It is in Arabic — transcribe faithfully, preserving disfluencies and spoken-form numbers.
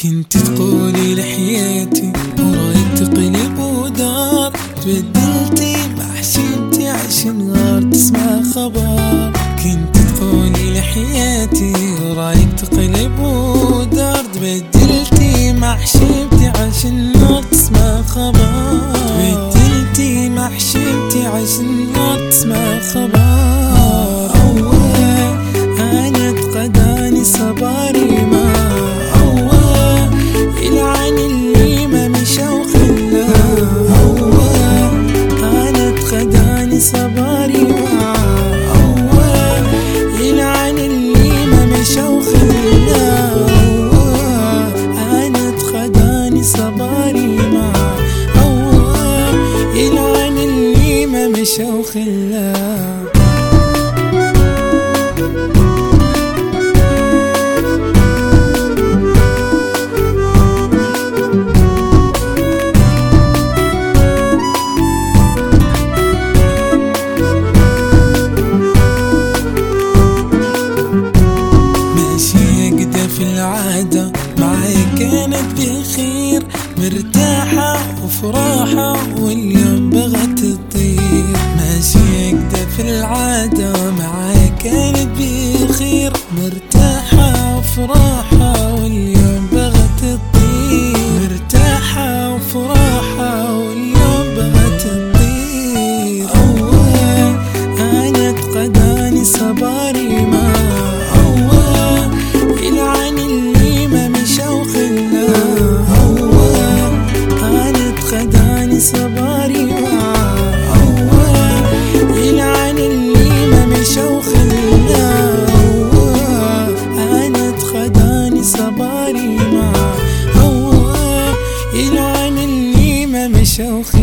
كنت تقولي لحياتي ورايك تقلب ودار، تبدلتي ما حشمتي عشان غار تسمع خبر. كنت تقولي لحياتي ورايك تقلب ودار، تبدلتي ما حشمتي عشان غار تسمع خبر. تبدلتي ما حشمتي عشان غار تسمع خبر. أول أنا تقداني صباري ما أول يلعن اللي ما مشى وخلى. أول أنا تقداني صباري ما أول يلعن اللي ما مشى وخلى. أول أنا تقداني صباري ما أول يلعن اللي ما مشى وخلى. في العادة معي كانت بخير، مرتاحة وفراحة واليوم بغت تطير. ماشي كده في العادة معي كانت بخير، مرتاحة وفراحة واليوم بغت تطير. مرتاحة وفراحة واليوم بغت تطير. أول أنا تقداني صباري ما أول يلعن اللي ما مشى وخلى. أول أنا تقداني صباري ما أول يلعن اللي ما مشى وخلى. أول أنا تقداني صباري ما أول يلعن اللي ما مشى وخلى.